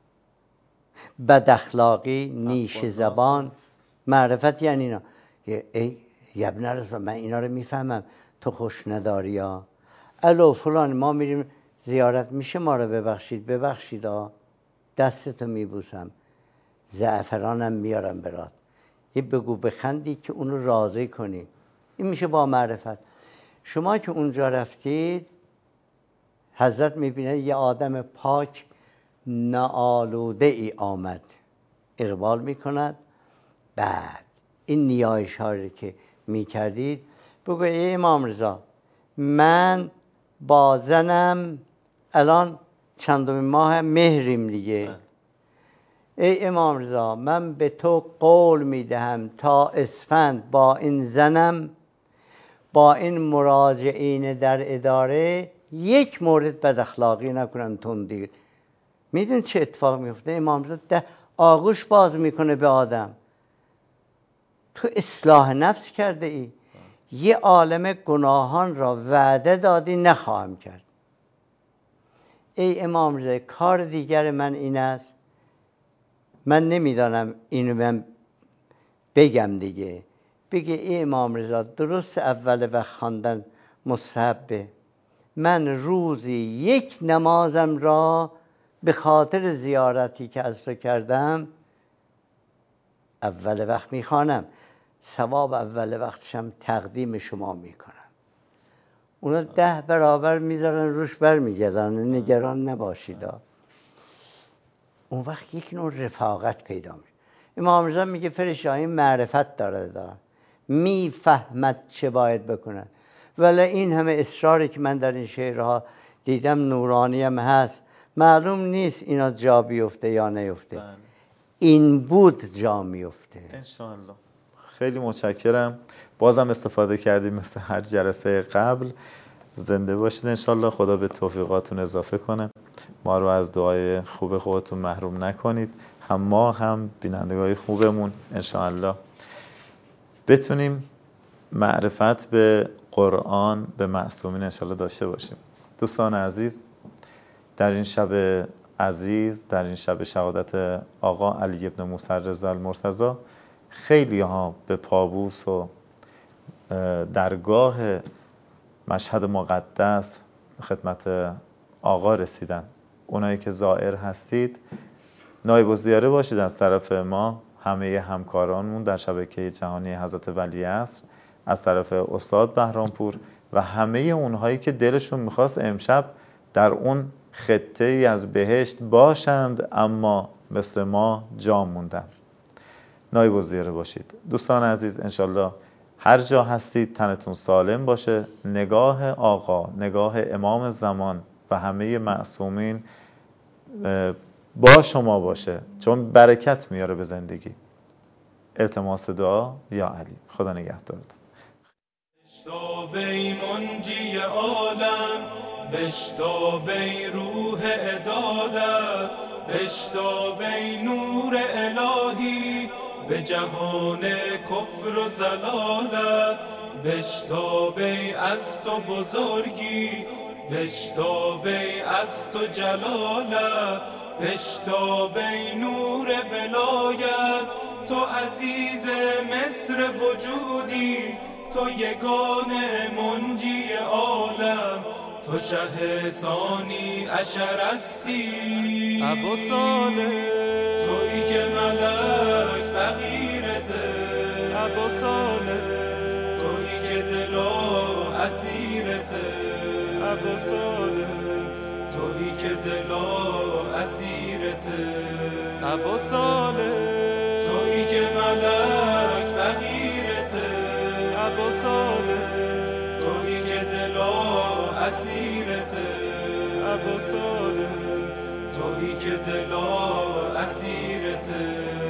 بد اخلاقی، نیش زبان. معرفت یعنی اینا. ای ابن رسول، من اینا رو میفهمم، تو خوش نداری ها، الو فلان ما میریم زیارت، میشه ما رو ببخشید؟ ببخشید ها، دستتو میبوسم، زعفرانم میارم برات، یه بگو بخندی که اونو راضی کنی. این میشه با معرفت. شما که اونجا رفتید، حضرت میبینه یه آدم پاک ناآلوده ای آمد، اقبال میکند. بعد این نیایش هایی که میکردید بگو ای امام رضا، من با زنم الان چندمین ماه مهریم دیگه، ای امام رضا من به تو قول میدهم تا اسفند با این زنم، با این مراجعین در اداره، یک مورد بد اخلاقی نکنم. تندی میدون چه اتفاق میفته؟ امام رضا ده آغوش باز میکنه به آدم. تو اصلاح نفس کرده ای، یه عالم گناهان را وعده دادی نخواهم کرد. ای امام رضا کار دیگر من این است، من نمیدانم اینو من بگم دیگه، بگه ای امام رضا درست اول وقت خواندن مستحبه، من روزی یک نمازم را به خاطر زیارتی که از تو کردم اول وقت میخوانم، ثواب اول وقتشم تقدیم شما میکنم. اونا ده برابر میذارن روش بر میگردن، نگران نباشید. اون وقت یک نوع رفاقت پیدا میشه. امام رضا میگه فرشته این معرفت داره، داره میفهمد چه باید بکنه. ولی این همه اصراری که من در این شعرها دیدم نورانی هم هست، معلوم نیست اینا جا بیفته یا نیفته. بله. این بود جا میفته انشاءالله. خیلی متشکرم، بازم استفاده کردیم مثل هر جلسه قبل. زنده باشید انشاءالله، خدا به توفیقاتون اضافه کنه، ما رو از دعای خوب خودتون محروم نکنید، هم ما هم بینندگان خوبمون انشاءالله بتونیم معرفت به قرآن، به معصومین انشاءالله داشته باشیم. دوستان عزیز، در این شب عزیز، در این شب شهادت آقا علی ابن موسی رضا المرتضی، خیلی ها به پابوس و درگاه مشهد مقدس خدمت آقا رسیدن. اونایی که زائر هستید نایب الزیاره باشید از طرف ما، همه همکارانمون در شبکه جهانی حضرت ولیعصر، از طرف استاد بهرامپور و همه اونهایی که دلشون میخواست امشب در اون خطه ای از بهشت باشند اما مثل ما جا موندن. نایب الزیاره باشید. دوستان عزیز، انشالله هر جا هستید تنتون سالم باشه، نگاه آقا، نگاه امام زمان و همه معصومین با شما باشه، چون برکت میاره به زندگی. التماس دعا یا علی. خدا نگهدارتون. بشتابی منجی عالم، بشتابی روح عدالت، بشتابی نور الهی به جهان کفر و ضلالت، بشتابی از تو بزرگی بشتابی از تو جلالت، بشتابی نور ولایت. تو عزیز مصر وجودی، تو یگانه منجی عالم، تو شه ثانی عشر هستی. ابو صالح تویی که ملک فقیرته، ابو صالح تویی که دلا اسیرته، ابو صالح تویی که دلا اسیرته. ابو صالح تویی که ملک فقیرته، ابو صالح تویی که دلا اسیرته، ابو صالح تویی که دلا اسیرته.